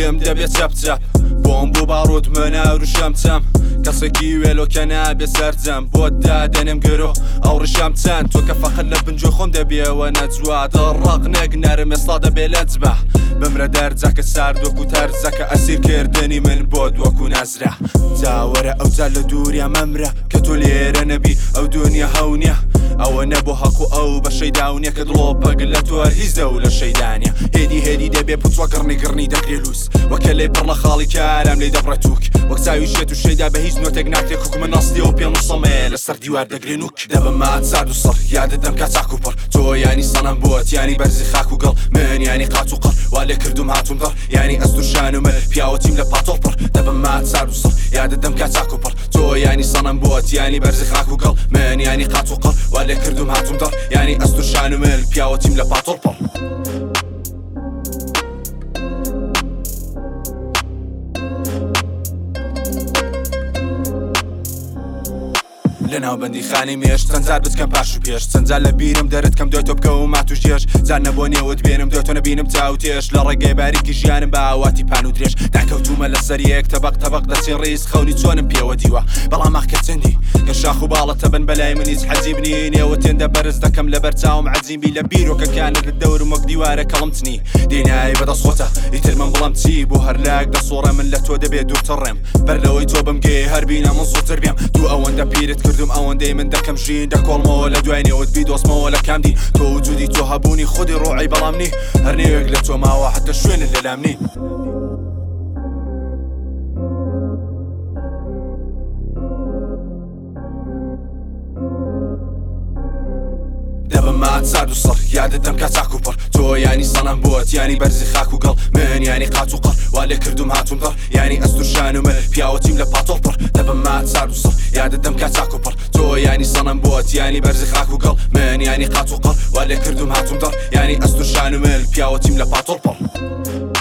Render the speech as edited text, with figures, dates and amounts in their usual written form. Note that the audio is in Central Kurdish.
لێم دەبێت چەپچەپ بۆم بوو باڕوت مناور و شەمچەم کەسێکی وێلۆکە نابێ سەرجەم بۆت دادەنێم گەرۆ ئەو ڕشام چەند تۆ کە فەقەت لە بنجۆ خۆم دەبێەوە نەجووا دەڕاق نەک نەرم ئێستا دەبێ لە جبە بمرە دەرجەکە ساردوەکو تەرجەکە ئەسیرکردنی من بۆ دووەکو نەزرا جاوەرە ئەو جا لە دووریا مەمرە کە تۆ لێرە نەبی ئەو دنیا هەونیە ئەوە نەبوو هەکو ئەو بە شەیداونیە کە دڵۆپەگ لە تۆ هیچ دەو لە شەیدانیە هێدی دەبێ پوچوە گڕنی دەکرێ لوس وەکە لێ پڕ لە خاڵی کارام لێ دەبڕە تووک وەک چاوی شێت و شەیدا بە هیچ نۆتێک ناکرێ کوکمە ناستیەوە پێ نووسەمێ لەسەر دیوار دەگرێ نوک دەبم مات سارد و سەڕ یادەدەم کا چاک و پڕ تۆ یانی سەنەم بۆت یانی بەرزی خاک و گەڵ من یانی قاچ و قەڕ وا لێ کردوم هاتووم دەڕ یانی ئەست و شانومە پیاوەتیم لە پاتۆڵ پڕ دەبم مات سارد و سەڕ یادەدەم کا چاک و پڕ تۆ یانی سەنەم بۆت یانی بەرزی خاک و گەڵ من یانی قاچ و قەڕ وا لێ کردوم هاتووم دەڕ یانی ئەست و شانومە پیاوەتیم لە پاتۆڵ پڕ لەناو بەندی خانی مێش چەندجار بچکەم پاش و پێش چەندجار لە بیرم دەرت کەم دوای تۆ بکە و مات و ژێش جار نەبووە نێوت بێنم دوای تۆ نەبینم چاو تێش لە ڕێگەی باریکی ژیانم بە ئاواتی پان و درێژ داکەوتومە لەسەر یەک تەبەق دەچین ڕیز خەونی چۆنم پێوە دیوە بەڵام ئاخ کە چەندی کە شاخ و باڵەتە بن بەلای من هیچ حەجیب نی نێوە تێندە بەرز دەکەم لەبەر چاوم عەجیبی لە بیرۆکەکانت دەورم وەک دیوارە کەڵم چنی دێنایی بەدەست خۆتە ئیتر من بڵام چی بۆ هەر لاک دەسۆڕە من لە تۆ دەبێت دوورتەڕێم بەر لەوەی تۆ بمگێ هەر بینە من زووتر بێم دوو ئەوەندە پیرت کردم ئەوەندەی من دەکەم ژین دەکۆڵمەوە لە دوای نێوت بی دۆستمەوە لە کامدی تۆ وجودی تۆ هەبوونی خودی ڕۆعی بەڵامنی هەر نێوێک لە تۆ ماوە حتە شوێنت لەلامنی دەبم مات سارد و سەڕ یادەدەم کا چاک و پڕ تۆ یانی سەنەم بۆت یانی بەرزی خاک و گەڵ من یانی قاچ و قەڕ وا لێ کردوم هاتووم دەڕ یانی ئەست و شانومە پیاوەتیم لە پاتۆڵ پڕ دەبم مات سارد و سەڕ یادەدەم کا چاک و پڕ تۆ یانی سەنەم بۆت یانی بەرزی خاک و گەڵ من یانی قاچ و قەڕ وا لێ کردوم هاتووم دەڕ یانی ئەست و شانومە پیاوەتیم لە پاتۆڵ پڕ